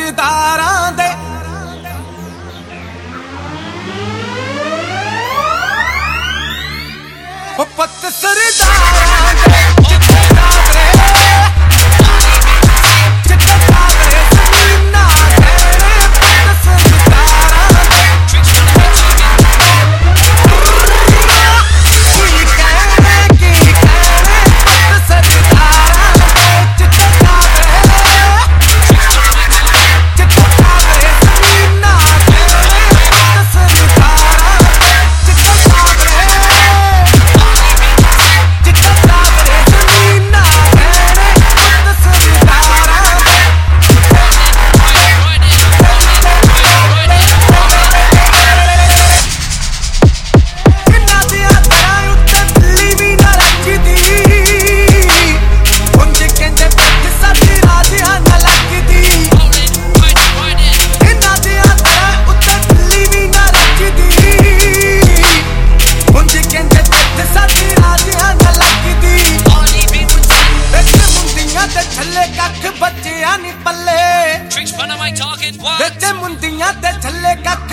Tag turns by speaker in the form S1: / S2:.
S1: सरदारां दे पुत सरदारां दे जिथे जावे जिथे जावे सीना तेरे पुत सरदारां दे की कहने पुत सरदारां दे जिथे जावे जिथे जावे सीना तेरे पुत सरदारां दे जिथे जावे बच्चे आनी पल्ले
S2: Tricks, what am I talking? What?
S1: मुंदियां ते छल्ले का